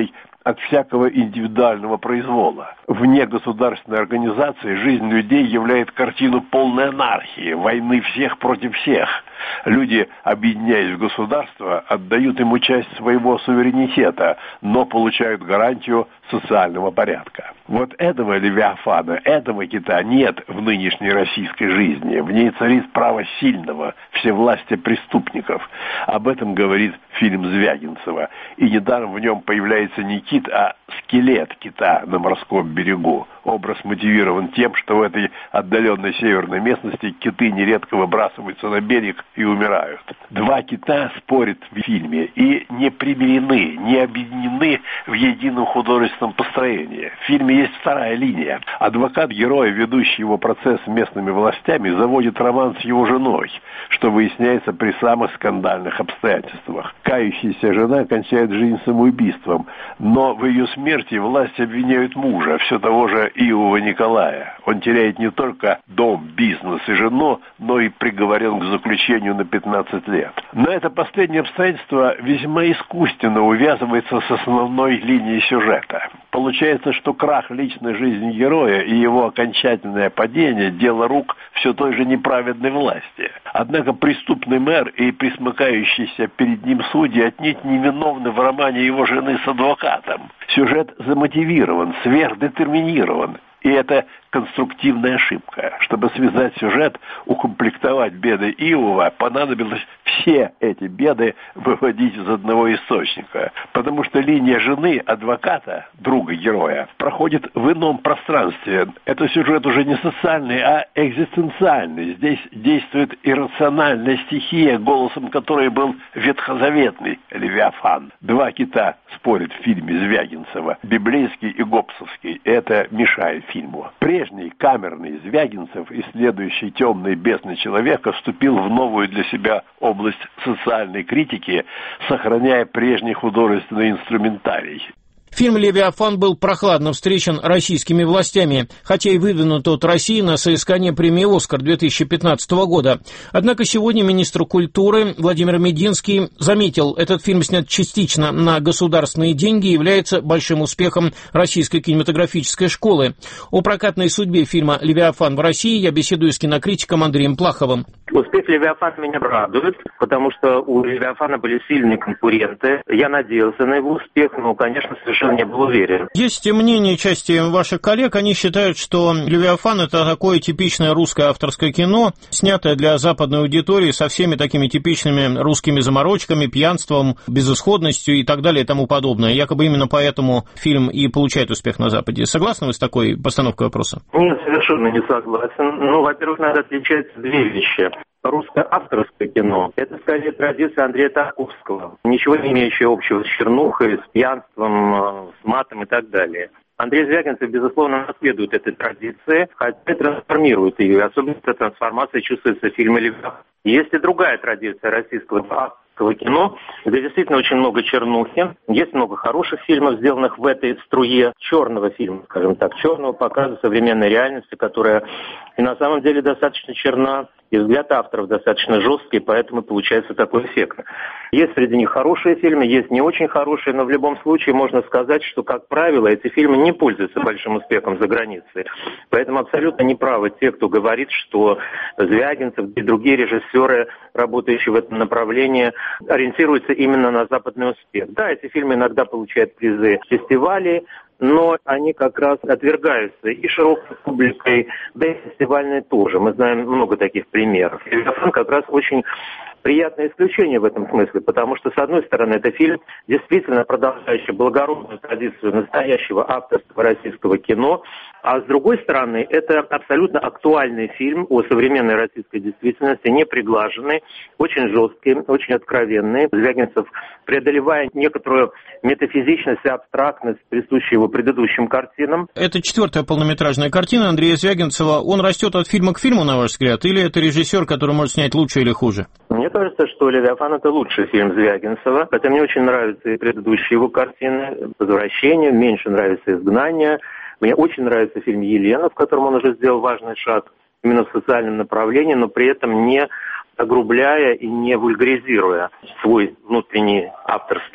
от всякого индивидуального произвола. Вне государственной организации жизнь людей являет картину полной анархии, войны всех против всех. Люди, объединяясь в государство, отдают ему часть своего суверенитета, но получают гарантию социального порядка. Вот этого левиафана, этого кита нет в нынешней российской жизни. В ней царит право сильного, всевластия преступников. Об этом говорит фильм Звягинцева. И недаром в нем появляется не кит, а скелет кита на морском берегу. Образ мотивирован тем, что в этой отдаленной северной местности киты нередко выбрасываются на берег и умирают. Два кита спорят в фильме и не примирены, не объединены в едином художественном построении. В фильме есть вторая линия. Адвокат героя, ведущий его процесс с местными властями, заводит роман с его женой, что выясняется при самых скандальных обстоятельствах. Кающаяся жена кончает жизнь самоубийством, но в ее смерти власти обвиняют мужа, все того же Иова Николая. Он теряет не только дом, бизнес и жену, но и приговорен к заключению на пятнадцать лет. Но это последнее обстоятельство весьма искусственно увязывается с основной линией сюжета. Получается, что крах личной жизни героя и его окончательное падение – дело рук все той же неправедной власти. Однако преступный мэр и присмыкающиеся перед ним судьи отнюдь невиновны в романе его жены с адвокатом. Сюжет замотивирован, сверхдетерминирован. И это конструктивная ошибка. Чтобы связать сюжет, укомплектовать беды Иова, понадобилось все эти беды выводить из одного источника. Потому что линия жены, адвоката, друга героя, проходит в ином пространстве. Это сюжет уже не социальный, а экзистенциальный. Здесь действует иррациональная стихия, голосом которой был ветхозаветный Левиафан. Два кита спорят в фильме Звягинцева, библейский и гоббсовский. Это мешает фильму. Прежний камерный Звягинцев, исследующий темные бездны человека, вступил в новую для себя область социальной критики, сохраняя прежний художественный инструментарий. Фильм «Левиафан» был прохладно встречен российскими властями, хотя и выдвинут от России на соискание премии «Оскар» две тысячи пятнадцатого года. Однако сегодня министр культуры Владимир Мединский заметил, этот фильм снят частично на государственные деньги и является большим успехом российской кинематографической школы. О прокатной судьбе фильма «Левиафан» в России я беседую с кинокритиком Андреем Плаховым. Успех «Левиафана» меня радует, потому что у «Левиафана» были сильные конкуренты. Я надеялся на его успех, но, конечно, совершенно не был уверен. Есть мнение части ваших коллег, они считают, что «Левиафан» — это такое типичное русское авторское кино, снятое для западной аудитории со всеми такими типичными русскими заморочками, пьянством, безысходностью и так далее и тому подобное. Якобы именно поэтому фильм и получает успех на Западе. Согласны вы с такой постановкой вопроса? Нет, совершенно не согласен. Ну, во-первых, надо отличать две вещи. Русское авторское кино – это, скорее, традиция Андрея Тарковского, ничего не имеющая общего с чернухой, с пьянством, с матом и так далее. Андрей Звягинцев, безусловно, наследует этой традиции, хотя и трансформирует ее, и особенно эта трансформация чувствуется в фильме «Левиафан». Есть и другая традиция российского авторского кино, где действительно очень много чернухи, есть много хороших фильмов, сделанных в этой струе черного фильма, скажем так, черного показа современной реальности, которая и на самом деле достаточно черна, и взгляд авторов достаточно жесткий, поэтому получается такой эффект. Есть среди них хорошие фильмы, есть не очень хорошие, но в любом случае можно сказать, что, как правило, эти фильмы не пользуются большим успехом за границей. Поэтому абсолютно неправы те, кто говорит, что Звягинцев и другие режиссеры, работающие в этом направлении, ориентируются именно на западный успех. Да, эти фильмы иногда получают призы фестивалей, но они как раз отвергаются и широкой публикой, да и фестивальной тоже. Мы знаем много таких примеров. «Левиафан» как раз очень приятное исключение в этом смысле, потому что, с одной стороны, это фильм, действительно продолжающий благородную традицию настоящего авторского российского кино, а с другой стороны, это абсолютно актуальный фильм о современной российской действительности, не приглаженный, очень жесткий, очень откровенный. Звягинцев, преодолевая некоторую метафизичность и абстрактность, присущую его предыдущим картинам. Это четвертая полнометражная картина Андрея Звягинцева. Он растет от фильма к фильму, на ваш взгляд, или это режиссер, который может снять лучше или хуже? Мне кажется, что «Левиафан» — это лучший фильм Звягинцева, хотя мне очень нравятся и предыдущие его картины «Возвращение», меньше нравится «Изгнание». Мне очень нравится фильм «Елена», в котором он уже сделал важный шаг именно в социальном направлении, но при этом не огрубляя и не вульгаризируя свой внутренний авторский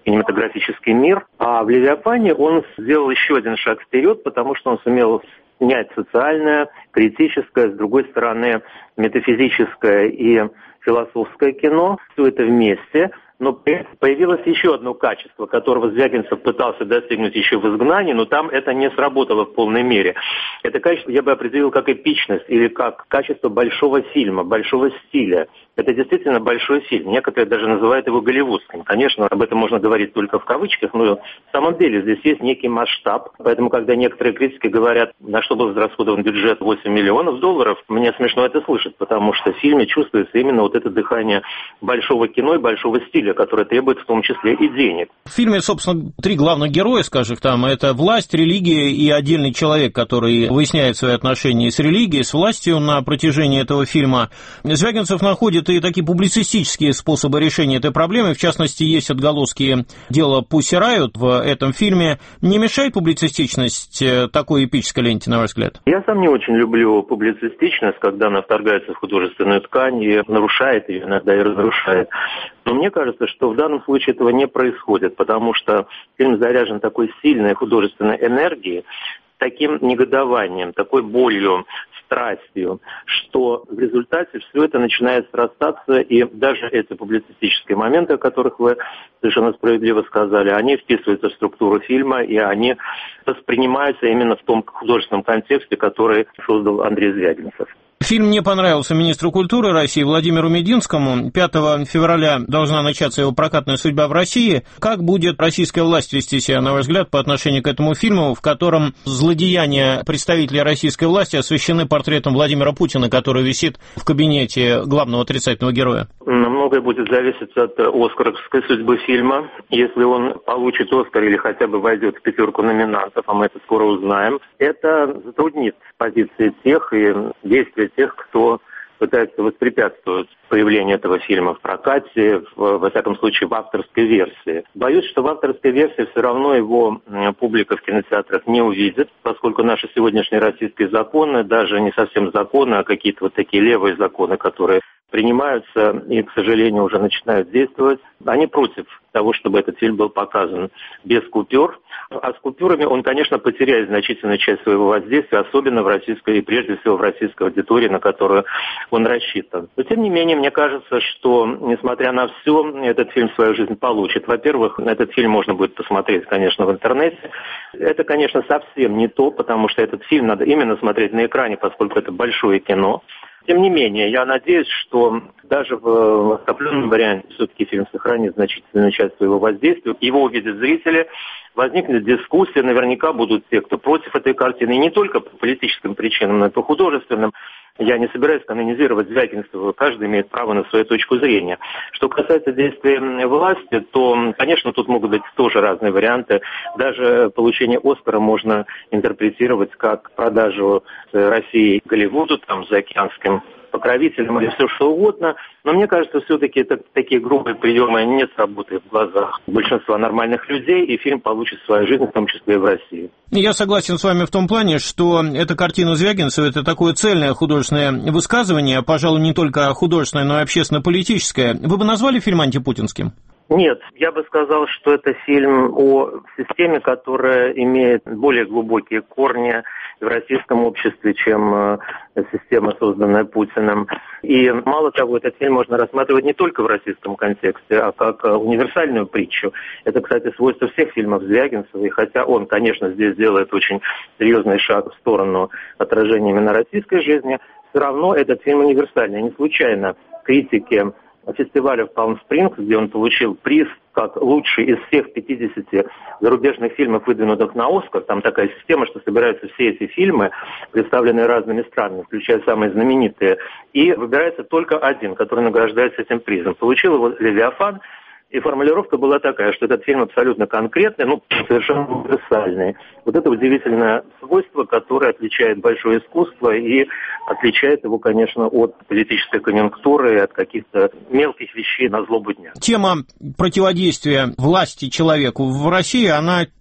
кинематографический мир. А в «Левиафане» он сделал еще один шаг вперед, потому что он сумел снять социальное, критическое, с другой стороны, метафизическое и философское кино. Все это вместе. Но появилось еще одно качество, которого Звягинцев пытался достигнуть еще в «Изгнании», но там это не сработало в полной мере. Это качество я бы определил как эпичность или как качество большого фильма, большого стиля. Это действительно большой фильм. Некоторые даже называют его голливудским. Конечно, об этом можно говорить только в кавычках, но в самом деле здесь есть некий масштаб. Поэтому, когда некоторые критики говорят, на что был израсходован бюджет восемь миллионов долларов, мне смешно это слышать, потому что в фильме чувствуется именно вот это дыхание большого кино и большого стиля, которое требует в том числе и денег. В фильме, собственно, три главных героя, скажем, там, это власть, религия и отдельный человек, который выясняет свои отношения с религией, с властью на протяжении этого фильма. Звягинцев находит и такие публицистические способы решения этой проблемы, в частности, есть отголоски дела Пусси Райот в этом фильме. Не мешает публицистичность такой эпической ленте, на ваш взгляд? Я сам не очень люблю публицистичность, когда она вторгается в художественную ткань и нарушает ее, иногда и разрушает. Но мне кажется, что в данном случае этого не происходит, потому что фильм заряжен такой сильной художественной энергией, таким негодованием, такой болью, страстью, что в результате все это начинает срастаться, и даже эти публицистические моменты, о которых вы совершенно справедливо сказали, они вписываются в структуру фильма, и они воспринимаются именно в том художественном контексте, который создал Андрей Звягинцев. Фильм не понравился министру культуры России Владимиру Мединскому. пятого февраля должна начаться его прокатная судьба в России. Как будет российская власть вести себя, на ваш взгляд, по отношению к этому фильму, в котором злодеяния представителей российской власти освещены портретом Владимира Путина, который висит в кабинете главного отрицательного героя? Многое будет зависеть от оскаровской судьбы фильма. Если он получит Оскар или хотя бы войдет в пятерку номинантов, а мы это скоро узнаем, это затруднит позиции тех и действия тех, кто пытается воспрепятствовать появлению этого фильма в прокате, в, во всяком случае в авторской версии. Боюсь, что в авторской версии все равно его публика в кинотеатрах не увидит, поскольку наши сегодняшние российские законы, даже не совсем законы, а какие-то вот такие левые законы, которые принимаются и, к сожалению, уже начинают действовать, они против того, чтобы этот фильм был показан без купюр. А с купюрами он, конечно, потеряет значительную часть своего воздействия, особенно в российской, и прежде всего в российской аудитории, на которую он рассчитан. Но, тем не менее, мне кажется, что, несмотря на все, этот фильм свою жизнь получит. Во-первых, этот фильм можно будет посмотреть, конечно, в интернете. Это, конечно, совсем не то, потому что этот фильм надо именно смотреть на экране, поскольку это большое кино. Тем не менее, я надеюсь, что даже в оскопленном варианте все-таки фильм сохранит значительную часть своего воздействия. Его увидят зрители, возникнет дискуссия, наверняка будут те, кто против этой картины, и не только по политическим причинам, но и по художественным. Я не собираюсь канонизировать Звягинцева, каждый имеет право на свою точку зрения. Что касается действий власти, то, конечно, тут могут быть тоже разные варианты. Даже получение Оскара можно интерпретировать как продажу России Голливуду, там, заокеанским покровителям или все что угодно. Но мне кажется, все-таки это, такие грубые приемы не сработают в глазах большинства нормальных людей, и фильм получит свою жизнь, в том числе и в России. Я согласен с вами в том плане, что эта картина Звягинцева – это такое цельное художественное высказывание, пожалуй, не только художественное, но и общественно-политическое. Вы бы назвали фильм антипутинским? Нет, я бы сказал, что это фильм о системе, которая имеет более глубокие корни в российском обществе, чем система, созданная Путиным. И мало того, этот фильм можно рассматривать не только в российском контексте, а как универсальную притчу. Это, кстати, свойство всех фильмов Звягинцева, и хотя он, конечно, здесь делает очень серьезный шаг в сторону отражения именно российской жизни, все равно этот фильм универсальный. Не случайно критики фестиваля в Палм-Спрингс, где он получил приз как лучший из всех пятидесяти зарубежных фильмов, выдвинутых на Оскар. Там такая система, что собираются все эти фильмы, представленные разными странами, включая самые знаменитые, и выбирается только один, который награждается этим призом. Получил его «Левиафан», и формулировка была такая, что этот фильм абсолютно конкретный, ну, совершенно универсальный. Вот это удивительное свойство, которое отличает большое искусство и отличает его, конечно, от политической конъюнктуры, от каких-то мелких вещей на злобу дня. Тема противодействия власти человеку в России, она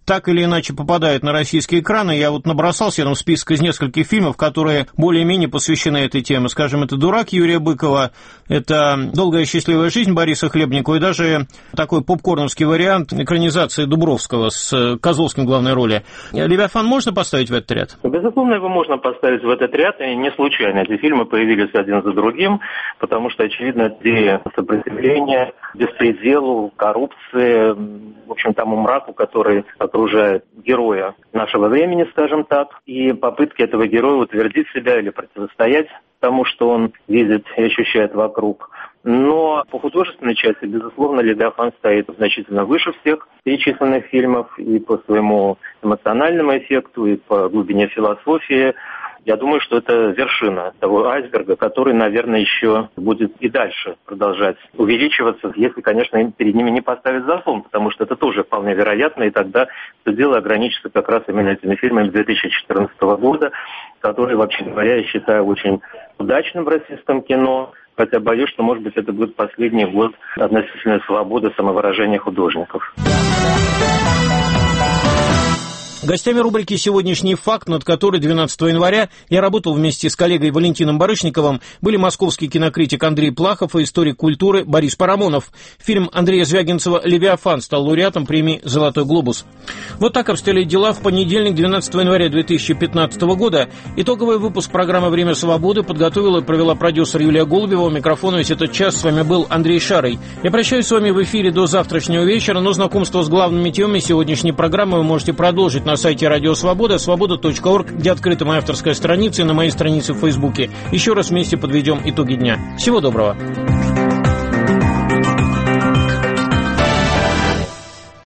так или иначе попадают на российские экраны. Я вот набросал себе там список из нескольких фильмов, которые более-менее посвящены этой теме. Скажем, это «Дурак» Юрия Быкова, это «Долгая счастливая жизнь» Бориса Хлебникова и даже такой попкорновский вариант экранизации Дубровского с Козловским в главной роли. «Левиафан» можно поставить в этот ряд? Безусловно, его можно поставить в этот ряд, и не случайно эти фильмы появились один за другим, потому что, очевидно, идея сопротивления беспределу, коррупции, в общем, тому мраку, который окружает героя нашего времени, скажем так, и попытки этого героя утвердить себя или противостоять тому, что он видит и ощущает вокруг. Но по художественной части, безусловно, «Левиафан» стоит значительно выше всех перечисленных фильмов и по своему эмоциональному эффекту, и по глубине философии. Я думаю, что это вершина того айсберга, который, наверное, еще будет и дальше продолжать увеличиваться, если, конечно, перед ними не поставить заслон, потому что это тоже вполне вероятно, и тогда все дело ограничится как раз именно этими фильмами две тысячи четырнадцатого года, которые, вообще говоря, я считаю очень удачным в российском кино. Хотя боюсь, что, может быть, это будет последний год относительной свободы самовыражения художников. Гостями рубрики «Сегодняшний факт», над которой двенадцатого января я работал вместе с коллегой Валентином Барышниковым, были московский кинокритик Андрей Плахов и историк культуры Борис Парамонов. Фильм Андрея Звягинцева «Левиафан» стал лауреатом премии «Золотой глобус». Вот так обстояли дела в понедельник, двенадцатого января две тысячи пятнадцатого года. Итоговый выпуск программы «Время свободы» подготовила и провела продюсер Юлия Голубева. У микрофона весь этот час с вами был Андрей Шарый. Я прощаюсь с вами в эфире до завтрашнего вечера, но знакомство с главными темами сегодняшней программы вы можете продолжить на сайте Радио Свобода, свобода точка орг, где открыта моя авторская страница, и на моей странице в Фейсбуке. Еще раз вместе подведем итоги дня. Всего доброго.